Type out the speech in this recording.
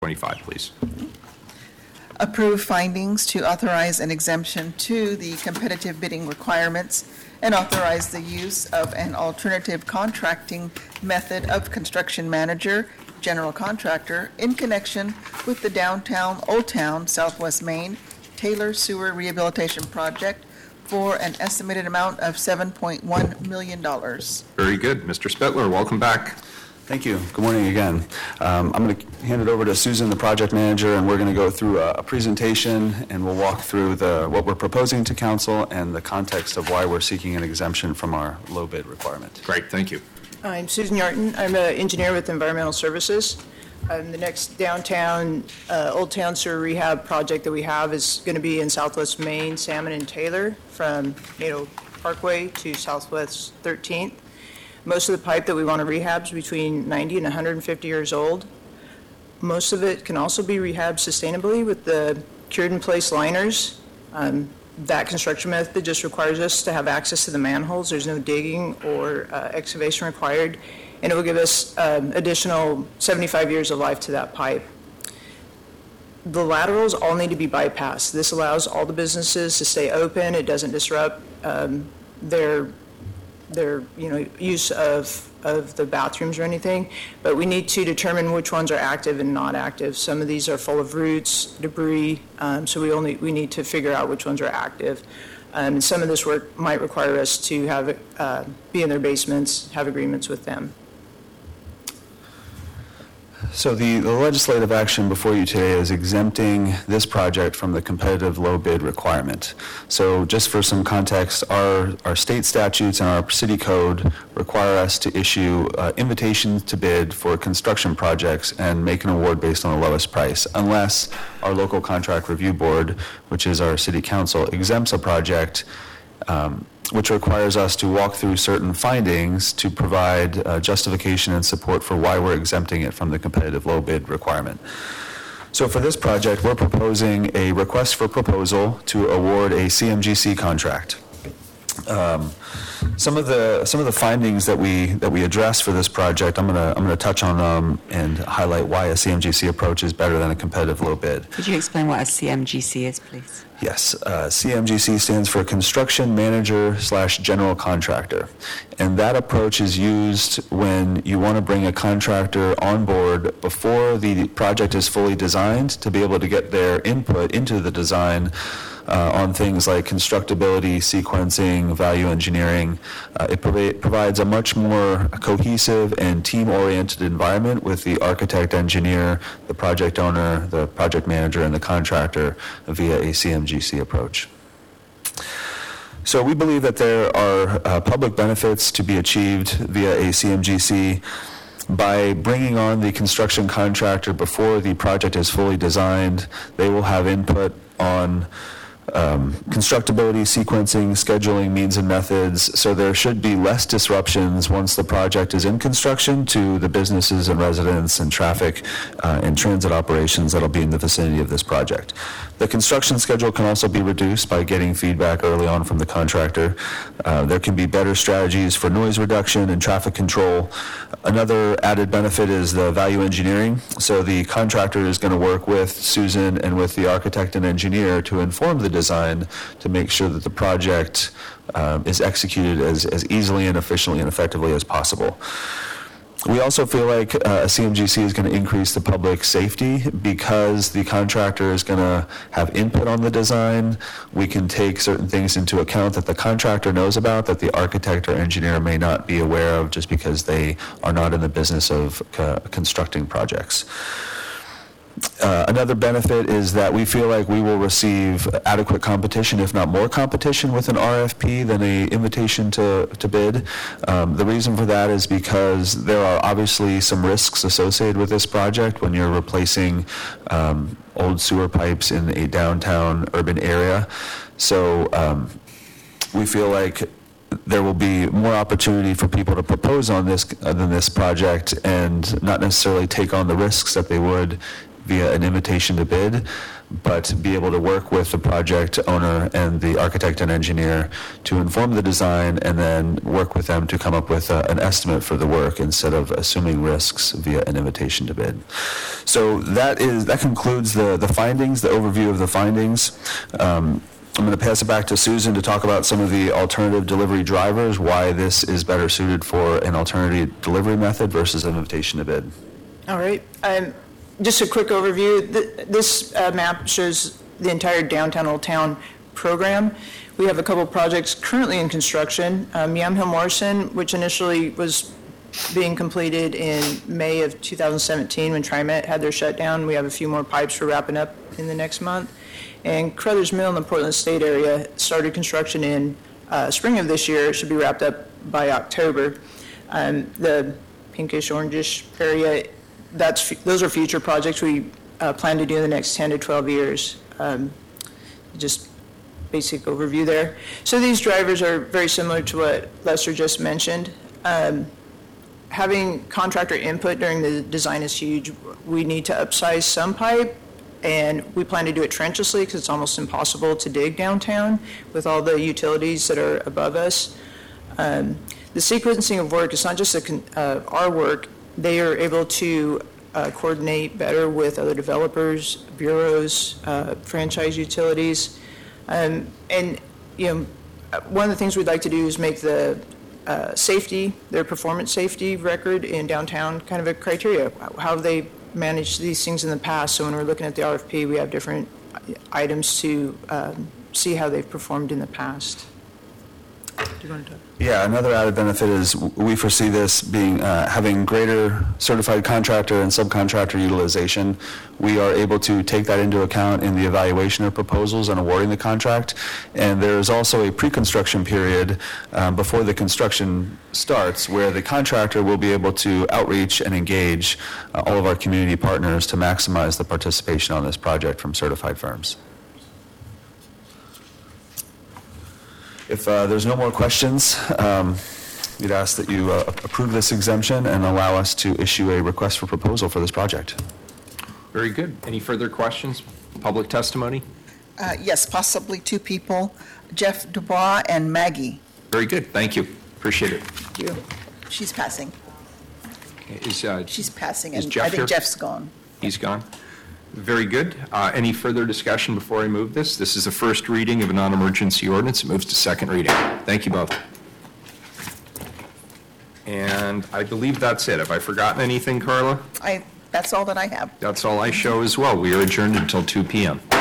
25, please. Approve findings to authorize an exemption to the competitive bidding requirements and authorize the use of an alternative contracting method of construction manager, general contractor, in connection with the downtown Old Town, Southwest Maine, Taylor Sewer Rehabilitation Project for an estimated amount of $7.1 million. Very good. Mr. Spitler, welcome back. Thank you. Good morning again. I'm going to hand it over to Susan, the project manager, and we're going to go through a presentation, and we'll walk through what we're proposing to council and the context of why we're seeking an exemption from our low bid requirement. Great, thank you. I'm Susan Yarton. I'm an engineer with Environmental Services. The next downtown Old Town Sewer Rehab project that we have is going to be in Southwest Maine, Salmon and Taylor, from Nato Parkway to Southwest 13th. Most of the pipe that we want to rehab is between 90 and 150 years old. Most of it can also be rehabbed sustainably with the cured-in-place liners. That construction method just requires us to have access to the manholes. There's no digging or excavation required, and it will give us additional 75 years of life to that pipe. The laterals all need to be bypassed. This allows all the businesses to stay open. It doesn't disrupt their use of the bathrooms or anything, but we need to determine which ones are active and not active. Some of these are full of roots, debris, so we need to figure out which ones are active. And some of this work might require us to have be in their basements, have agreements with them. So the legislative action before you today is exempting this project from the competitive low bid requirement. So just for some context, our state statutes and our city code require us to issue invitations to bid for construction projects and make an award based on the lowest price, unless our local contract review board, which is our city council, exempts a project which requires us to walk through certain findings to provide justification and support for why we're exempting it from the competitive low bid requirement. So for this project, we're proposing a request for proposal to award a CMGC contract. Some of the findings that we address for this project, I'm gonna touch on them and highlight why a CMGC approach is better than a competitive low bid. Could you explain what a CMGC is, please? Yes, CMGC stands for Construction Manager / General Contractor, and that approach is used when you want to bring a contractor on board before the project is fully designed to be able to get their input into the design on things like constructability, sequencing, value engineering. It provides a much more cohesive and team-oriented environment with the architect, engineer, the project owner, the project manager, and the contractor via a CMGC approach. So we believe that there are public benefits to be achieved via a CMGC by bringing on the construction contractor before the project is fully designed. They will have input on constructability, sequencing, scheduling, means and methods, so there should be less disruptions once the project is in construction to the businesses and residents and traffic and transit operations that'll be in the vicinity of this project. The construction schedule can also be reduced by getting feedback early on from the contractor. There can be better strategies for noise reduction and traffic control. Another added benefit is the value engineering. So the contractor is going to work with Susan and with the architect and engineer to inform the design to make sure that the project is executed as easily and efficiently and effectively as possible. We also feel like a CMGC is going to increase the public safety because the contractor is going to have input on the design. We can take certain things into account that the contractor knows about that the architect or engineer may not be aware of just because they are not in the business of constructing projects. Another benefit is that we feel like we will receive adequate competition, if not more competition, with an RFP than an invitation to bid. The reason for that is because there are obviously some risks associated with this project when you're replacing old sewer pipes in a downtown urban area. So we feel like there will be more opportunity for people to propose on this than this project and not necessarily take on the risks that they would via an invitation to bid, but be able to work with the project owner and the architect and engineer to inform the design and then work with them to come up with an estimate for the work instead of assuming risks via an invitation to bid. So that concludes the findings, the overview of the findings. I'm going to pass it back to Susan to talk about some of the alternative delivery drivers, why this is better suited for an alternative delivery method versus an invitation to bid. All right. Just a quick overview. This map shows the entire downtown Old Town program. We have a couple projects currently in construction. Yamhill Morrison, which initially was being completed in May of 2017 when TriMet had their shutdown. We have a few more pipes we're wrapping up in the next month. And Crothers Mill in the Portland State area started construction in spring of this year. It should be wrapped up by October. The pinkish orangish area, those are future projects we plan to do in the next 10 to 12 years. Just basic overview there. So these drivers are very similar to what Lester just mentioned. Having contractor input during the design is huge. We need to upsize some pipe, and we plan to do it trenchlessly because it's almost impossible to dig downtown with all the utilities that are above us. The sequencing of work is not just our work. They are able to coordinate better with other developers, bureaus, franchise utilities. And one of the things we'd like to do is make the their performance safety record in downtown kind of a criteria. How have they managed these things in the past? So when we're looking at the RFP, we have different items to see how they've performed in the past. Do you want to talk? Yeah, another added benefit is we foresee this being having greater certified contractor and subcontractor utilization. We are able to take that into account in the evaluation of proposals and awarding the contract. And there is also a pre-construction period before the construction starts where the contractor will be able to outreach and engage all of our community partners to maximize the participation on this project from certified firms. If there's no more questions, we'd ask that you approve this exemption and allow us to issue a request for proposal for this project. Very good. Any further questions? Public testimony? Yes, possibly two people, Jeff Dubois and Maggie. Very good. Thank you. Appreciate it. Thank you. She's passing. She's passing, is and Jeff I think here? Jeff's gone. He's gone. Very good. Any further discussion before I move this? This is the first reading of a non-emergency ordinance. It moves to second reading. Thank you both. And I believe that's it. Have I forgotten anything, Carla? That's all that I have. That's all I show as well. We are adjourned until 2 p.m.